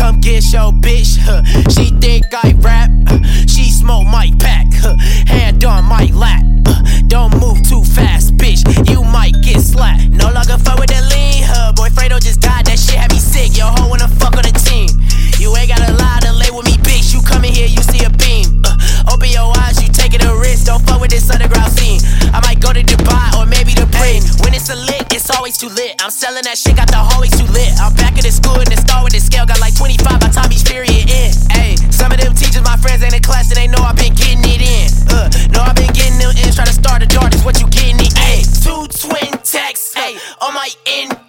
come get your bitch. She think I rap. She smoke my pack. Hand on my lap. Don't move too fast, bitch. You might get slapped. No longer fuck with that lean. Boy Fredo just died. That shit had me sick. Yo, ho wanna fuck on the team. You ain't gotta lie to lay with me, bitch. You come in here, you see a beam. Open your eyes, you taking a risk. Don't fuck with this underground scene. I might go to Dubai or maybe the Brim. When it's a lit, it's always too lit. I'm selling that shit, got the hallways too lit. I'm back at the school and the star with the scale. Got like 25 by time each period in. Ayy, some of them teachers, my friends ain't in class and they know I've been getting it in. Know I've been getting them in. Try to start a dart, is what you getting it in. Ayy, 2 twin texts, ayy, on my end.